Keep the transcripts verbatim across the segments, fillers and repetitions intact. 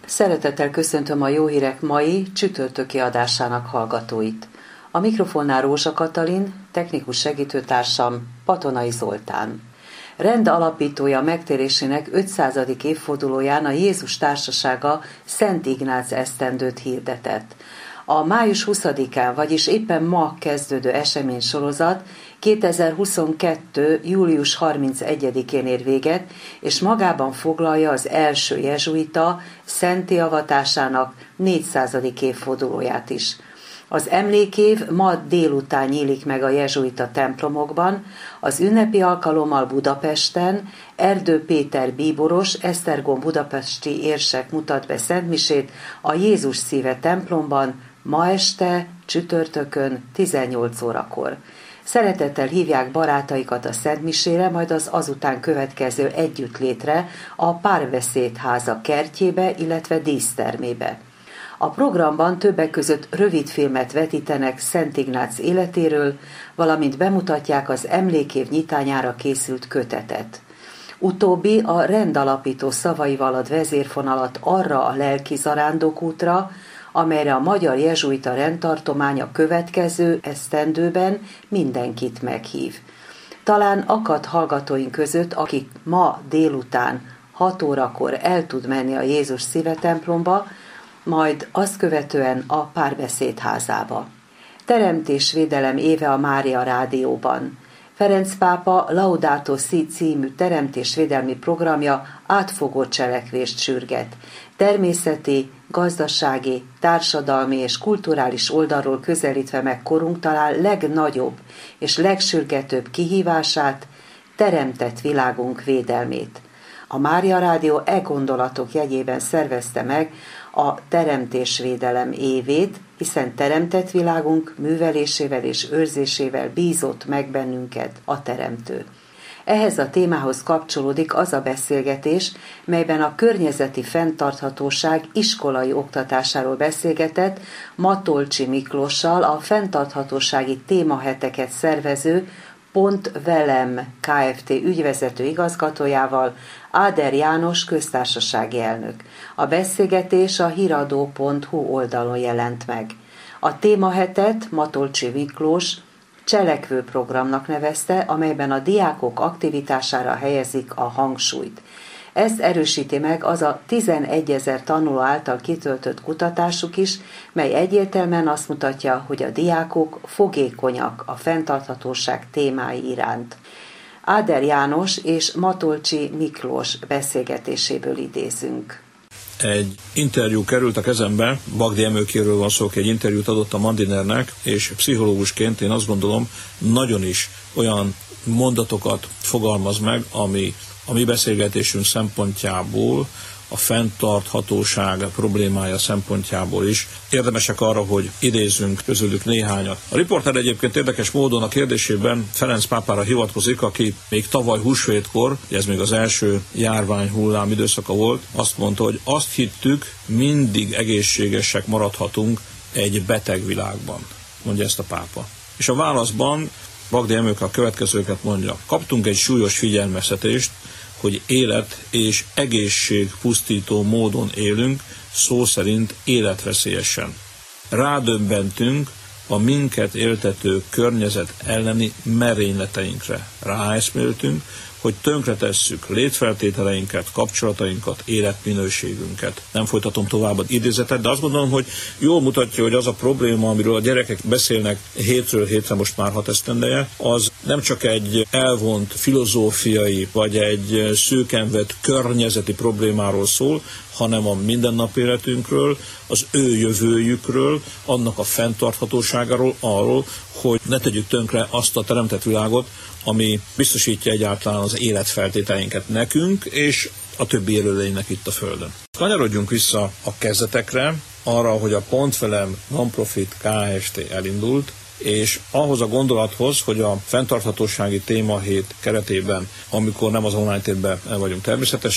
Szeretettel köszöntöm a Jó Hírek mai csütörtöki adásának hallgatóit. A mikrofonnál Rózsa Katalin, technikus segítőtársam Patonai Zoltán. Rend alapítója megtérésének ötszázadik évfordulóján a Jézus Társasága Szent Ignác esztendőt hirdetett. A május huszadikán, vagyis éppen ma kezdődő eseménysorozat kétezer-huszonkettő. július harmincegyedikén ér véget, és magában foglalja az első jezsuita szentté avatásának négyszázadik évfordulóját is. Az emlékév ma délután nyílik meg a jezsuita templomokban, az ünnepi alkalommal Budapesten Erdő Péter bíboros, Esztergom budapesti érsek mutat be szentmisét a Jézus Szíve templomban ma este, csütörtökön tizennyolc órakor. Szeretettel hívják barátaikat a szentmisére, majd az azután következő együttlétre a Párbeszédháza kertjébe, illetve dísztermébe. A programban többek között rövidfilmet vetítenek Szent Ignác életéről, valamint bemutatják az emlékév nyitányára készült kötetet. Utóbbi a rendalapító szavaival ad vezérfonalat arra a lelki zarándokútra, amelyre a magyar jezsuita rendtartomány a következő esztendőben mindenkit meghív. Talán akad hallgatóink között, akik ma délután hat órakor el tud menni a Jézus Szíve templomba, majd azt követően a Párbeszédházába. Teremtésvédelem éve a Mária Rádióban. Ferenc pápa Laudato Si című teremtésvédelmi programja átfogó cselekvést sürget. Természeti, gazdasági, társadalmi és kulturális oldalról közelítve meg korunk talán legnagyobb és legsürgetőbb kihívását, teremtett világunk védelmét. A Mária Rádió e gondolatok jegyében szervezte meg a teremtésvédelem évét, hiszen teremtett világunk művelésével és őrzésével bízott meg bennünket a Teremtő. Ehhez a témához kapcsolódik az a beszélgetés, melyben a környezeti fenntarthatóság iskolai oktatásáról beszélgetett Matolcsi Miklóssal, a fenntarthatósági témaheteket szervező Pont Velem Kft. Ügyvezető igazgatójával, Áder János köztársasági elnök. A beszélgetés a híradó pont hu oldalon jelent meg. A témahetet Matolcsi Miklós cselekvő programnak nevezte, amelyben a diákok aktivitására helyezik a hangsúlyt. Ezt erősíti meg az a tizenegyezer tanuló által kitöltött kutatásuk is, mely egyértelműen azt mutatja, hogy a diákok fogékonyak a fenntarthatóság témái iránt. Áder János és Matolcsi Miklós beszélgetéséből idézünk. Egy interjú került a kezembe, Bagdi Emőkéről van szó, egy interjút adott a Mandinernek, és pszichológusként én azt gondolom, nagyon is olyan mondatokat fogalmaz meg, ami a mi beszélgetésünk szempontjából, a fenntarthatóság problémája szempontjából is érdemesek arra, hogy idézzünk közülük néhányat. A riporter egyébként érdekes módon a kérdésében Ferenc pápára hivatkozik, aki még tavaly húsvétkor, ez még az első járvány hullám időszaka volt, azt mondta, hogy azt hittük, mindig egészségesek maradhatunk egy beteg világban, mondja ezt a pápa. És a válaszban Bagdi Emőke a következőket mondja. Kaptunk egy súlyos figyelmeztetést, hogy élet és egészség pusztító módon élünk, szó szerint életveszélyesen. Rádöbbentünk a minket éltető környezet elleni merényleteinkre. Ráeszméltünk, hogy tönkretesszük létfeltételeinket, kapcsolatainkat, életminőségünket. Nem folytatom tovább az idézetet, de azt gondolom, hogy jól mutatja, hogy az a probléma, amiről a gyerekek beszélnek hétről hétre most már hat esztendeje, az nem csak egy elvont filozófiai, vagy egy szűken vett környezeti problémáról szól, hanem a mindennapi életünkről, az ő jövőjükről, annak a fenntarthatóságáról, arról, hogy ne tegyük tönkre azt a teremtett világot, ami biztosítja egyáltalán az életfeltételeinket nekünk, és a többi élőlénynek itt a Földön. Kanyarodjunk vissza a kezdetekre, arra, hogy a Pont Velem Non-Profit Kft. Elindult, és ahhoz a gondolathoz, hogy a fenntarthatósági témahét keretében, amikor nem az online térben vagyunk természetesen,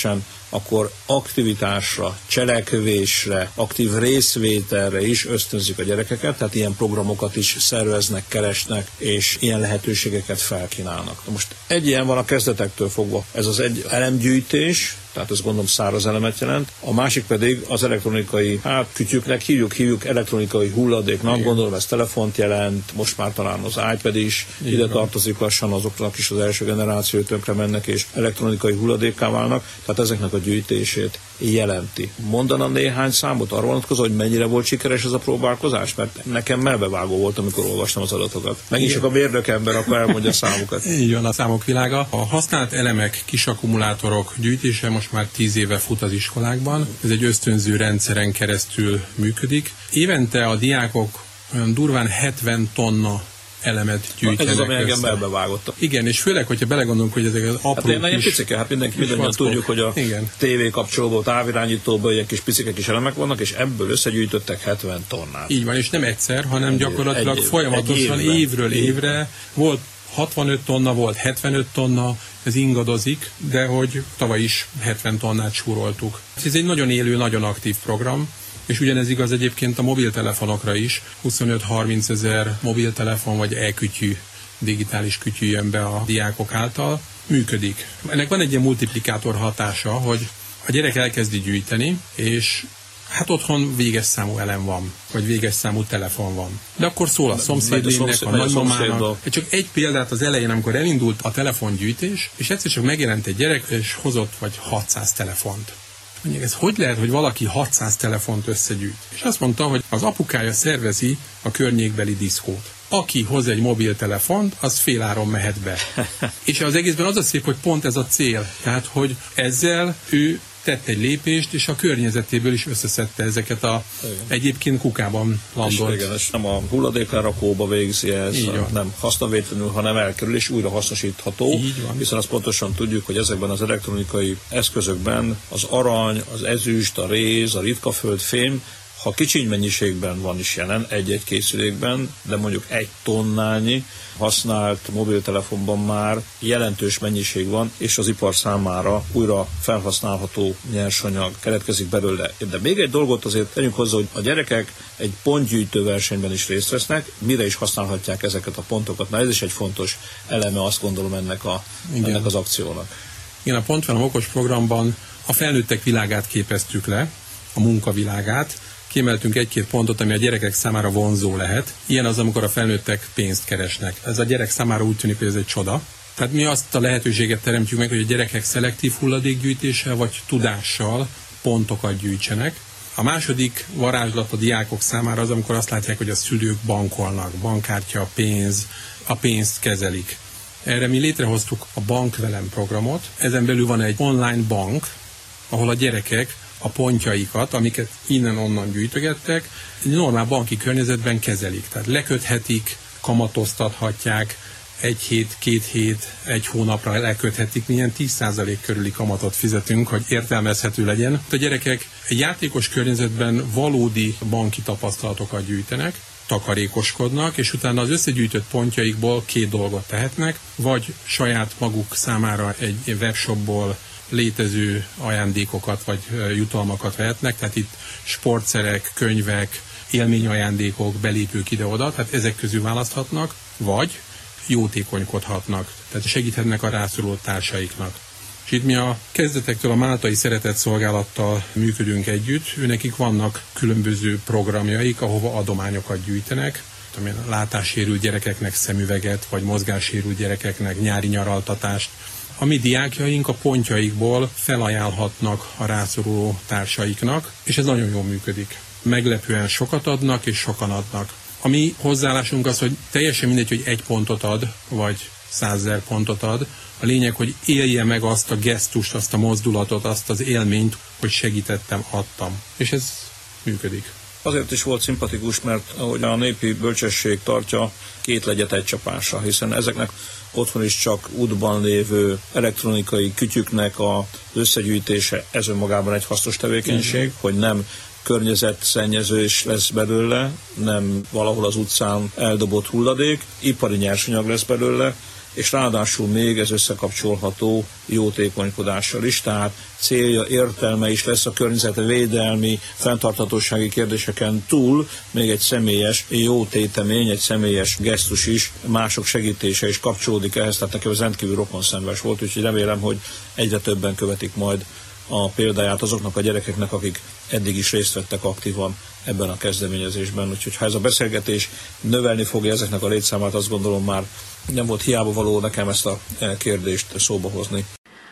akkor aktivitásra, cselekvésre, aktív részvételre is ösztönzik a gyerekeket, tehát ilyen programokat is szerveznek, keresnek, és ilyen lehetőségeket felkínálnak. Most egy ilyen van a kezdetektől fogva. Ez az egy elemgyűjtés, tehát ezt gondolom száraz elemet jelent, a másik pedig az elektronikai, hát kütyüknek hívjuk, hívjuk elektronikai hulladéknak, igen. Gondolom ez telefont jelent, most már talán az iPad is, igen. Ide tartozik lassan, azoknak is az első generáció tönkre mennek, és elektronikai hulladékká válnak, tehát ezeknek a gyűjtését jelenti. Mondana néhány számot arra vonatkozó, hogy mennyire volt sikeres ez a próbálkozás? Mert nekem melbevágó volt, amikor olvastam az adatokat. Megint csak a mérnök ember, akkor elmondja a számokat. Így van, a számok világa. A használt elemek, kis akkumulátorok gyűjtése most már tíz éve fut az iskolákban. Ez egy ösztönző rendszeren keresztül működik. Évente a diákok olyan durván hetven tonna elemet gyűjtenek. Ez az, ami engem melbevágott. Igen, és főleg, hogyha belegondolunk, hogy ezek az apró hát kis... Picike, hát mindenki, mindannyian tudjuk, hogy a igen. tévé kapcsolóból, távirányítóból ilyen kis picike kis elemek vannak, és ebből összegyűjtöttek hetven tonnát. Így van, és nem egyszer, hanem egy gyakorlatilag egy folyamatosan egy évről évre, évre volt hatvanöt tonna, volt hetvenöt tonna, ez ingadozik, de hogy tavaly is hetven tonnát súroltuk. Ez egy nagyon élő, nagyon aktív program, és ugyanez igaz egyébként a mobiltelefonokra is. huszonöt-harminc ezer mobiltelefon vagy e-kütyű, digitális kütyű jön be a diákok által. Működik. Ennek van egy ilyen multiplikátor hatása, hogy a gyerek elkezdi gyűjteni, és hát otthon véges számú elem van, vagy véges számú telefon van. De akkor szól a szomszédnének, a nagymamának. Csak egy példát az elején, amikor elindult a telefongyűjtés, és egyszer csak megjelent egy gyerek, és hozott vagy hatszáz telefont. Mondjuk, ez hogy lehet, hogy valaki hatszáz telefont összegyűjt? És azt mondta, hogy az apukája szervezi a környékbeli diszkót. Aki hoz egy mobiltelefont, az féláron mehet be. És az egészben az a szép, hogy pont ez a cél. Tehát, hogy ezzel ő tett egy lépést, és a környezetéből is összeszedte ezeket a igen. egyébként kukában landolt. És igen, és nem a hulladéklerakóba végzi ez, nem hasznavétlenül, hanem elkerül, és újra hasznosítható. Hiszen azt pontosan tudjuk, hogy ezekben az elektronikai eszközökben az arany, az ezüst, a réz, a ritkaföld, fém, ha kicsiny mennyiségben van is jelen, egy-egy készülékben, de mondjuk egy tonnányi használt mobiltelefonban már jelentős mennyiség van, és az ipar számára újra felhasználható nyersanyag keletkezik belőle. De még egy dolgot azért tegyünk hozzá, hogy a gyerekek egy pontgyűjtő versenyben is részt vesznek, mire is használhatják ezeket a pontokat. Na ez is egy fontos eleme, azt gondolom, ennek, a, ennek az akciónak. Igen, a Pontvelem okos programban a felnőttek világát képeztük le, a munkavilágát, kiemeltünk egy-két pontot, ami a gyerekek számára vonzó lehet. Ilyen az, amikor a felnőttek pénzt keresnek. Ez a gyerek számára úgy tűnik, hogy ez egy csoda. Tehát mi azt a lehetőséget teremtjük meg, hogy a gyerekek szelektív hulladékgyűjtéssel vagy tudással pontokat gyűjtsenek. A második varázslat a diákok számára az, amikor azt látják, hogy a szülők bankolnak, bankkártya, pénz, a pénzt kezelik. Erre mi létrehoztuk a Bankvelem programot. Ezen belül van egy online bank, ahol a gyerekek a pontjaikat, amiket innen-onnan gyűjtögettek, egy normál banki környezetben kezelik. Tehát leköthetik, kamatoztathatják, egy hét, két hét, egy hónapra leköthetik, milyen tíz százalék körüli kamatot fizetünk, hogy értelmezhető legyen. A gyerekek egy játékos környezetben valódi banki tapasztalatokat gyűjtenek, takarékoskodnak, és utána az összegyűjtött pontjaikból két dolgot tehetnek, vagy saját maguk számára egy webshopból létező ajándékokat vagy jutalmakat vehetnek, tehát itt sportszerek, könyvek, élményajándékok, belépők ide-oda, tehát ezek közül választhatnak, vagy jótékonykodhatnak, tehát segíthetnek a rászoruló társaiknak. És itt mi a kezdetektől a Máltai Szeretett Szolgálattal működünk együtt, őnekik vannak különböző programjaik, ahova adományokat gyűjtenek, amilyen látássérült gyerekeknek szemüveget, vagy mozgássérült gyerekeknek nyári nyaraltatást. A mi diákjaink a pontjaikból felajánlhatnak a rászoruló társaiknak, és ez nagyon jól működik. Meglepően sokat adnak, és sokan adnak. A mi hozzáállásunk az, hogy teljesen mindegy, hogy egy pontot ad, vagy százezer pontot ad. A lényeg, hogy élje meg azt a gesztust, azt a mozdulatot, azt az élményt, hogy segítettem, adtam. És ez működik. Azért is volt szimpatikus, mert ahogy a népi bölcsesség tartja, két legyet egy csapásra, hiszen ezeknek otthon is csak útban lévő elektronikai kütyüknek az összegyűjtése, ez önmagában egy hasznos tevékenység, mm-hmm. hogy nem környezetszennyező is lesz belőle, nem valahol az utcán eldobott hulladék, ipari nyersanyag lesz belőle, és ráadásul még ez összekapcsolható jótékonykodással is, tehát célja, értelme is lesz a környezetvédelmi, fenntarthatósági kérdéseken túl még egy személyes jótétemény, egy személyes gesztus is, mások segítése is kapcsolódik ehhez, tehát nekem ez rendkívül rokonszenves volt, úgyhogy remélem, hogy egyre többen követik majd a példáját azoknak a gyerekeknek, akik eddig is részt vettek aktívan ebben a kezdeményezésben. Úgyhogy ha ez a beszélgetés növelni fogja ezeknek a létszámát, azt gondolom már nem volt hiába való nekem ezt a kérdést szóba hozni.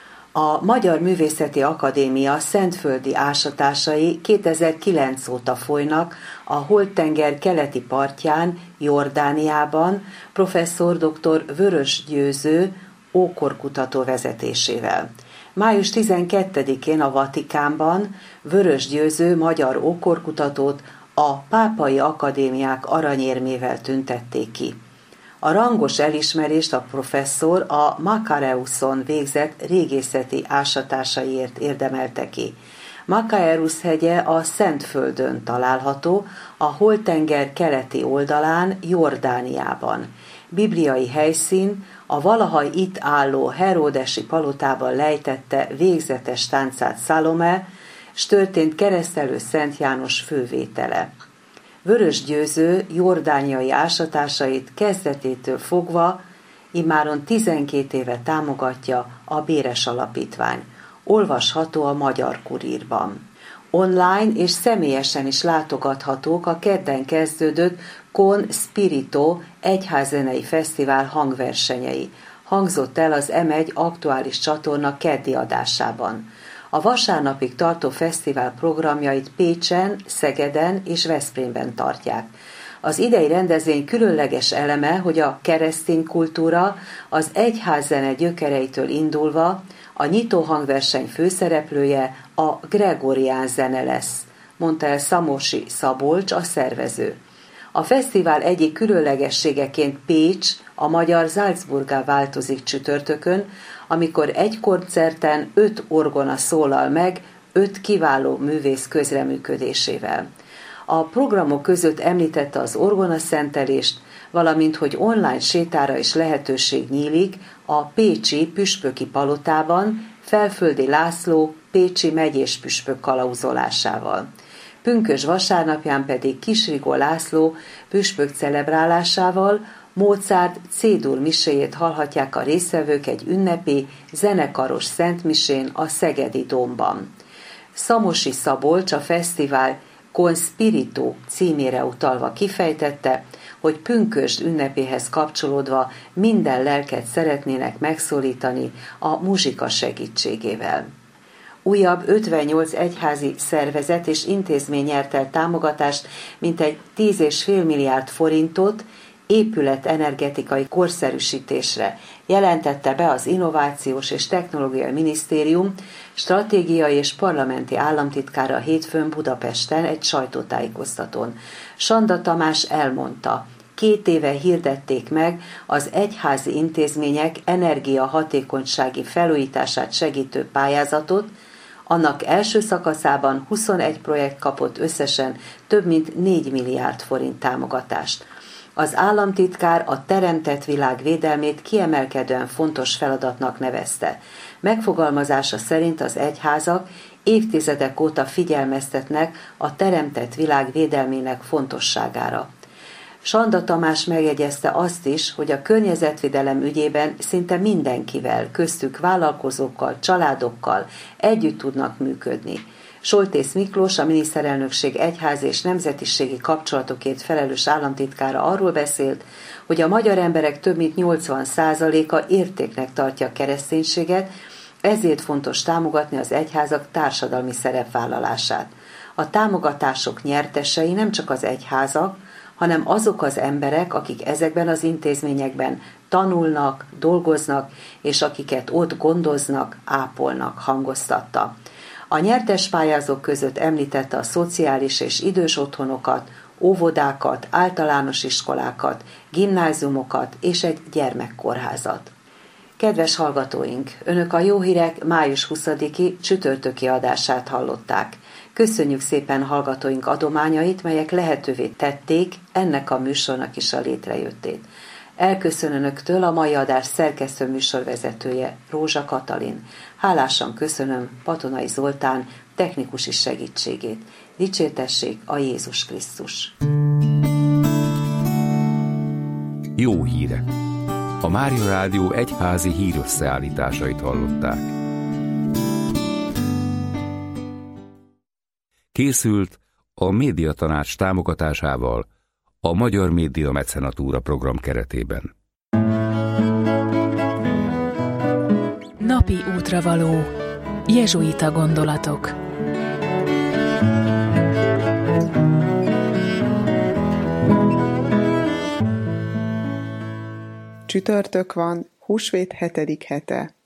A Magyar Művészeti Akadémia szentföldi ásatásai kétezer-kilenc óta folynak a Holt-tenger keleti partján, Jordániában, professzor dr. Vörös Győző ókorkutató vezetésével. május tizenkettedikén a Vatikánban Vörös Győző magyar ókorkutatót a Pápai Akadémiák aranyérmével tüntették ki. A rangos elismerést a professzor a Makareuszon végzett régészeti ásatásaiért érdemelte ki. Makareusz hegye a Szentföldön található, a Holt-tenger keleti oldalán, Jordániában. Bibliai helyszín, a valaha itt álló heródesi palotában lejtette végzetes táncát Szalome, s történt keresztelő Szent János fővétele. Vörös Győző jordániai ásatásait kezdetétől fogva immáron tizenkét éve támogatja a Béres Alapítvány. Olvasható a Magyar Kurírban. Online és személyesen is látogathatók a kedden kezdődött Con Spirito egyházzenei fesztivál hangversenyei. Hangzott el az em egy aktuális csatorna keddi adásában. A vasárnapig tartó fesztivál programjait Pécsen, Szegeden és Veszprémben tartják. Az idei rendezvény különleges eleme, hogy a keresztény kultúra az egyházzene gyökereitől indulva a nyitó hangverseny főszereplője a gregorián zene lesz, mondta el Szamosi Szabolcs, a szervező. A fesztivál egyik különlegességeként Pécs a magyar Salzburggá változik csütörtökön, amikor egy koncerten öt orgona szólal meg, öt kiváló művész közreműködésével. A programok között említette az orgonaszentelést, valamint hogy online sétára is lehetőség nyílik a pécsi püspöki palotában Felföldi László pécsi megyés püspök kalauzolásával. Pünkösd vasárnapján pedig Kisrigó László püspök celebrálásával Mozart C-dur miséjét hallhatják a résztvevők egy ünnepi, zenekaros szentmisén a Szegedi Dómban. Szamosi Szabolcs a fesztivál Con Spirito címére utalva kifejtette, hogy pünkösd ünnepéhez kapcsolódva minden lelket szeretnének megszólítani a muzsika segítségével. Újabb ötvennyolc egyházi szervezet és intézmény nyert el támogatást, mintegy tíz egész öt milliárd forintot épület energetikai korszerűsítésre, jelentette be az Innovációs és Technológiai Minisztérium stratégiai és parlamenti államtitkára hétfőn Budapesten egy sajtótájékoztatón. Sanda Tamás elmondta, két éve hirdették meg az egyházi intézmények energiahatékonysági felújítását segítő pályázatot, annak első szakaszában huszonegy projekt kapott összesen több mint négy milliárd forint támogatást. Az államtitkár a teremtett világ védelmét kiemelkedően fontos feladatnak nevezte. Megfogalmazása szerint az egyházak évtizedek óta figyelmeztetnek a teremtett világ védelmének fontosságára. Sanda Tamás megjegyezte azt is, hogy a környezetvédelem ügyében szinte mindenkivel, köztük vállalkozókkal, családokkal együtt tudnak működni. Soltész Miklós, a miniszterelnökség egyházi és nemzetiségi kapcsolatokért felelős államtitkára arról beszélt, hogy a magyar emberek több mint nyolcvan százaléka értéknek tartja a kereszténységet, ezért fontos támogatni az egyházak társadalmi szerepvállalását. A támogatások nyertesei nem csak az egyházak, hanem azok az emberek, akik ezekben az intézményekben tanulnak, dolgoznak, és akiket ott gondoznak, ápolnak, hangoztatta. A nyertes pályázók között említette a szociális és idős otthonokat, óvodákat, általános iskolákat, gimnáziumokat és egy gyermekkórházat. Kedves hallgatóink, Önök a Jó Hírek május huszadiki csütörtöki adását hallották. Köszönjük szépen hallgatóink adományait, melyek lehetővé tették ennek a műsornak is a létrejöttét. Elköszön önöktől a mai adás szerkesztő műsorvezetője, Rózsa Katalin. Hálásan köszönöm Patonai Zoltán technikusi segítségét. Dicsértessék a Jézus Krisztus! Jó hírek! A Mária Rádió egyházi hírösszeállításait hallották. Készült a Médiatanács támogatásával a Magyar Média Mecenatúra program keretében. Napi útravaló. Jezsuita gondolatok. Csütörtök van, húsvét hetedik hete.